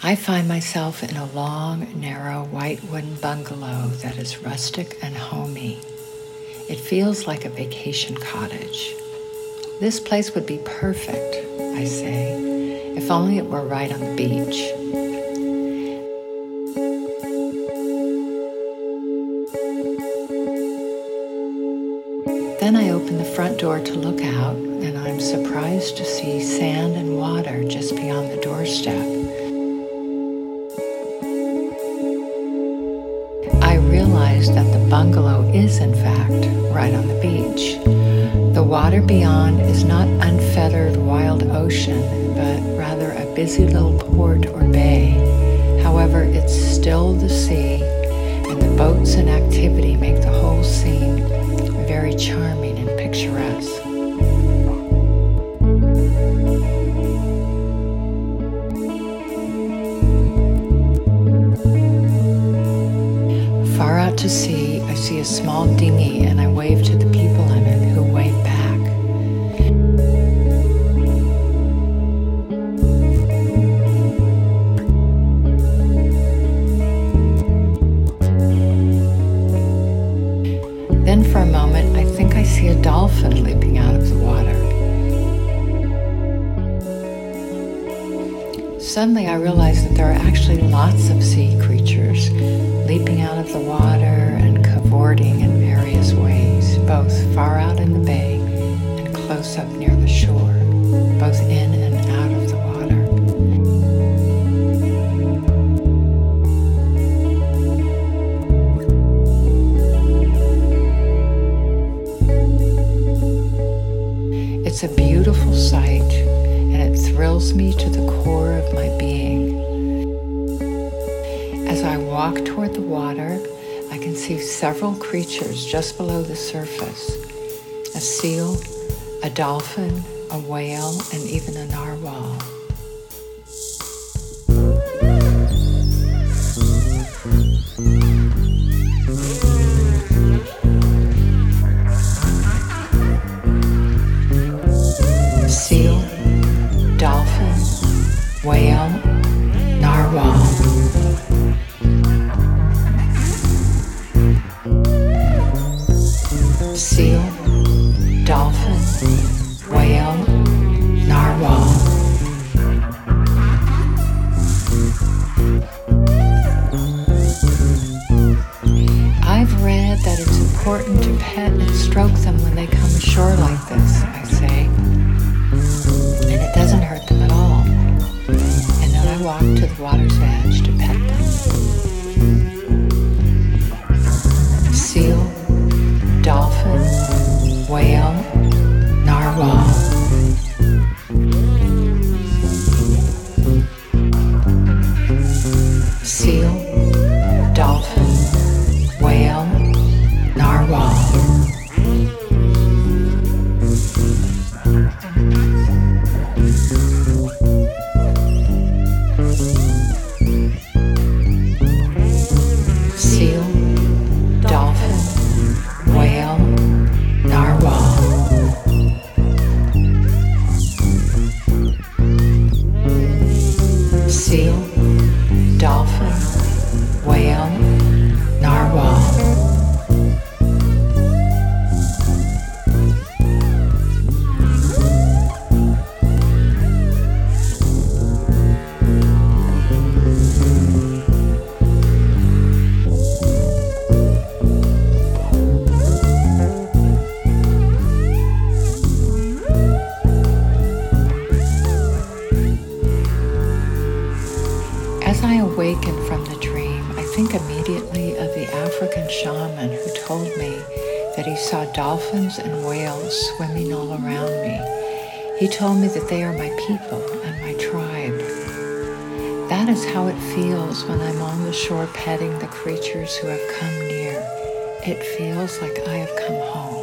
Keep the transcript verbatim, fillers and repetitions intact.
I find myself in a long, narrow, white wooden bungalow that is rustic and homey. It feels like a vacation cottage. This place would be perfect, I say, if only it were right on the beach. Then I open the front door to look out, and I'm surprised to see sand and water just beyond the doorstep. I realize that the bungalow is, in fact, right on the beach. The water beyond is not unfettered wild ocean, but rather a busy little port or bay. However, it's still the sea, and the boats and activity make the whole scene very charming and picturesque. Far out to sea, I see a small dinghy, and I wave to the people in it, who wave back. Then for a moment, I think I see a dolphin leaping out of the water. Suddenly I realize that there are actually lots of sea creatures leaping out of the water and cavorting in various ways, both far out in the bay and close up near the shore, both in and out of the water. It's a beautiful sight, and it thrills me to the core of my being. As I walk toward the water, I can see several creatures just below the surface. A seal, a dolphin, a whale, and even a narwhal. Seal, dolphin, whale, narwhal. Seal, dolphin, whale, narwhal. I've read that it's important to pet and stroke them when they come ashore like this, I say. And it doesn't hurt them at all. And then I walk to the water's edge to pet them. Seal, dolphin, whale, narwhal. Seal, dolphin, whale, narwhal. Seal, dolphin, whale, narwhal. Seal, dolphin, whale, narwhal. As I awaken from the dream, I think immediately of the African shaman who told me that he saw dolphins and whales swimming all around me. He told me that they are my people and my tribe. That is how it feels when I'm on the shore petting the creatures who have come near. It feels like I have come home.